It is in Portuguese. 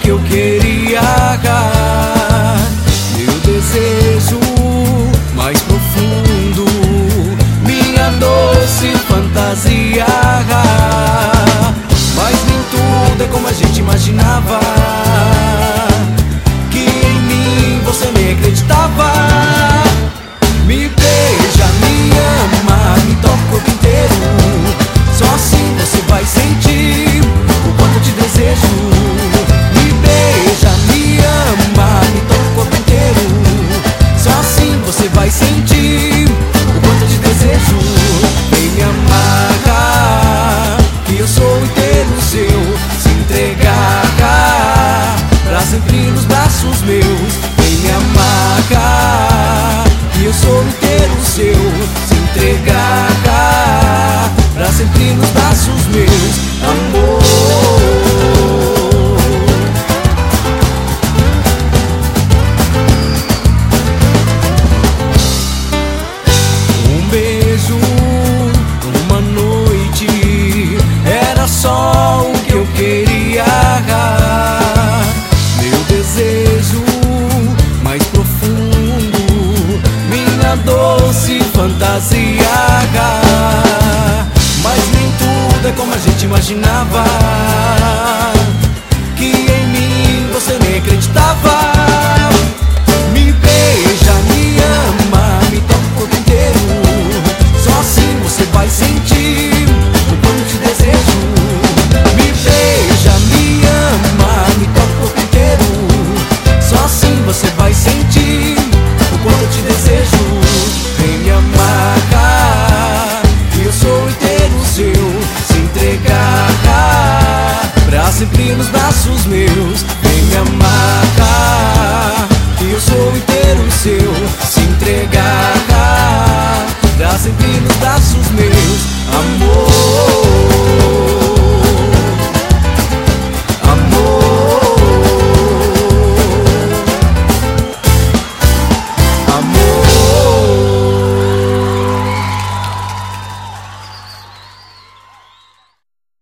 que eu queria. Meu desejo mais profundo, minha doce fantasia. Mas nem tudo é como a gente imaginava, que em mim você nem acreditava. Me beija, me ama, me toca o corpo inteiro. Só assim você vai sentir o quanto eu te desejo. Me beija, me ama, me toca o corpo inteiro. Só assim você vai sentir o quanto eu te desejo. Vem me amarrar, que eu sou inteiro seu. Se entregar pra sempre nos braços meus. Vem me amarrar, que eu sou inteiro seu. Se entregar pra sempre nos braços meus, amor. Um beijo, uma noite, era só o que eu queria. Meu desejo mais profundo, minha doce fantasia. Mas nem tudo é como a gente imaginava, que em mim você nem acreditava.